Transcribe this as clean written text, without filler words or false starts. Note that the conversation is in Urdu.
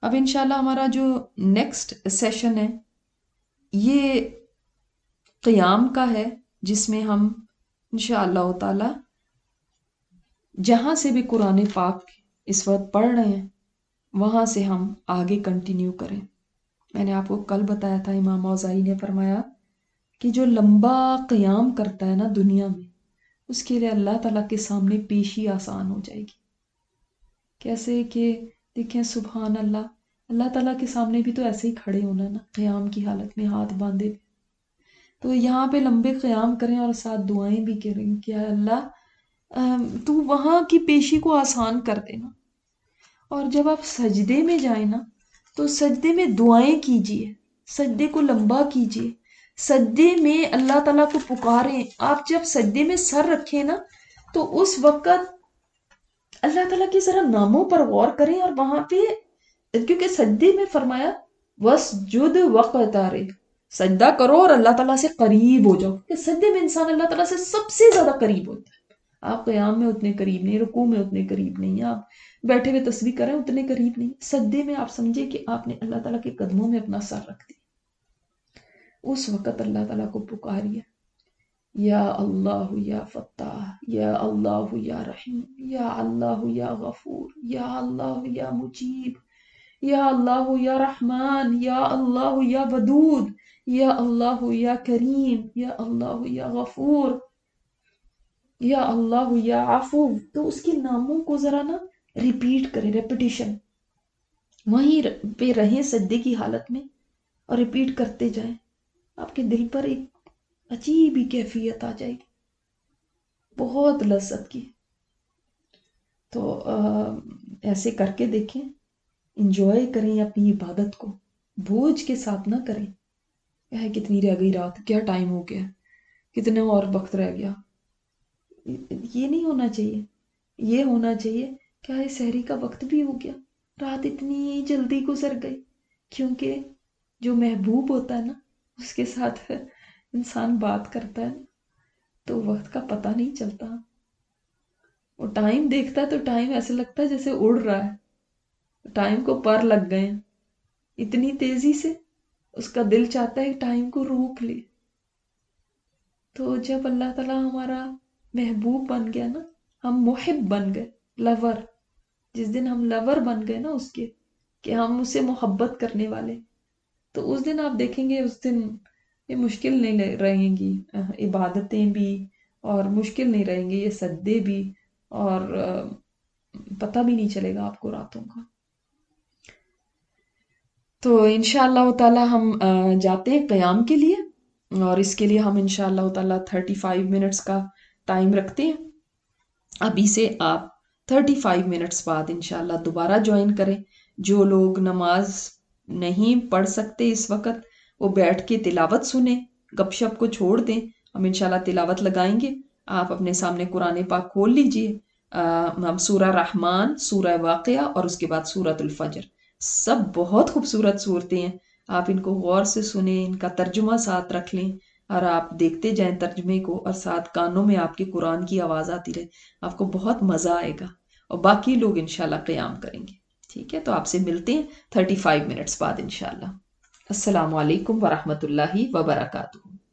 اب انشاءاللہ ہمارا جو نیکسٹ سیشن ہے یہ قیام کا ہے، جس میں ہم انشاءاللہ تعالی جہاں سے بھی قرآن پاک اس وقت پڑھ رہے ہیں وہاں سے ہم آگے کنٹینیو کریں۔ میں نے آپ کو کل بتایا تھا، امام اوزاعی نے فرمایا کہ جو لمبا قیام کرتا ہے نا دنیا میں، اس کے لیے اللہ تعالیٰ کے سامنے پیشی آسان ہو جائے گی۔ کیسے کہ دیکھیں سبحان اللہ، اللہ تعالیٰ کے سامنے بھی تو ایسے ہی کھڑے ہونا نا، قیام کی حالت میں ہاتھ باندھے۔ تو یہاں پہ لمبے قیام کریں اور ساتھ دعائیں بھی کریں کہ اے اللہ تو وہاں کی پیشی کو آسان کر دینا۔ اور جب آپ سجدے میں جائیں نا تو سجدے میں دعائیں کیجئے، سجدے کو لمبا کیجئے، سجدے میں اللہ تعالیٰ کو پکاریں۔ آپ جب سجدے میں سر رکھیں نا تو اس وقت اللہ تعالیٰ کے ذرا ناموں پر غور کریں، اور وہاں پہ کیونکہ سجدے میں فرمایا وَاسْجُدْ وَاقْتَرِب، سجدہ کرو اور اللہ تعالیٰ سے قریب ہو جاؤ، کہ سجدے میں انسان اللہ تعالیٰ سے سب سے زیادہ قریب ہوتا ہے۔ آپ قیام میں اتنے قریب نہیں، رکوع میں اتنے قریب نہیں، آپ بیٹھے ہوئے تسبیح کریں اتنے قریب نہیں، سجدے میں آپ سمجھے کہ آپ نے اللہ تعالیٰ کے قدموں میں اپنا سر رکھ دیا۔ اس وقت اللہ تعالیٰ کو پکاریے، یا اللہ یا فتاح، یا اللہ یا رحیم، یا اللہ یا غفور، یا اللہ یا مجیب، یا اللہ یا رحمان، یا اللہ یا ودود، یا اللہ یا کریم، یا اللہ یا غفور، یا اللہ یا عفو۔ تو اس کے ناموں کو ذرا نا ریپیٹ کریں، ریپیٹیشن، وہیں پہ رہیں سجدے کی حالت میں اور ریپیٹ کرتے جائیں۔ آپ کے دل پر ایک عجیب ہی کیفیت آ جائے گی، بہت لذت کی۔ تو ایسے کر کے دیکھیں، انجوائے کریں اپنی عبادت کو، بوجھ کے ساتھ نہ کریں کتنی رہ گئی رات، کیا ٹائم ہو گیا، کتنا اور وقت رہ گیا۔ یہ نہیں ہونا چاہیے، یہ ہونا چاہیے کیا ہے سحری کا وقت بھی ہو گیا، رات اتنی جلدی گزر گئی۔ کیونکہ جو محبوب ہوتا ہے نا اس کے ساتھ انسان بات کرتا ہے تو وقت کا پتہ نہیں چلتا، وہ ٹائم دیکھتا ہے تو ٹائم ایسے لگتا ہے جیسے اڑ رہا ہے، ٹائم کو پر لگ گئے ہیں اتنی تیزی سے، اس کا دل چاہتا ہے ٹائم کو روک لے۔ تو جب اللہ تعالیٰ ہمارا محبوب بن گیا نا، ہم محب بن گئے، لور، جس دن ہم لور بن گئے نا اس کے، کہ ہم اسے محبت کرنے والے، تو اس دن آپ دیکھیں گے اس دن یہ مشکل نہیں رہیں گی عبادتیں بھی، اور مشکل نہیں رہیں گے یہ سجدے بھی، اور پتہ بھی نہیں چلے گا آپ کو راتوں کا۔ تو انشاءاللہ تعالی ہم جاتے ہیں قیام کے لیے، اور اس کے لیے ہم انشاءاللہ تعالی 35 منٹس کا ٹائم رکھتے ہیں۔ ابھی سے آپ 35 منٹس بعد انشاءاللہ دوبارہ جوائن کریں۔ جو لوگ نماز نہیں پڑھ سکتے اس وقت، وہ بیٹھ کے تلاوت سنیں، گپ شپ کو چھوڑ دیں، ہم انشاءاللہ تلاوت لگائیں گے۔ آپ اپنے سامنے قرآن پاک کھول لیجئے، ہم سورہ رحمان، سورہ واقعہ اور اس کے بعد سورۃ الفجر، سب بہت خوبصورت صورتیں ہیں، آپ ان کو غور سے سنیں، ان کا ترجمہ ساتھ رکھ لیں، اور آپ دیکھتے جائیں ترجمے کو، اور ساتھ کانوں میں آپ کے قرآن کی آواز آتی رہے، آپ کو بہت مزہ آئے گا، اور باقی لوگ انشاءاللہ قیام کریں گے۔ ٹھیک ہے، تو آپ سے ملتے ہیں 35 منٹس بعد انشاءاللہ۔ السلام علیکم ورحمۃ اللہ وبرکاتہ۔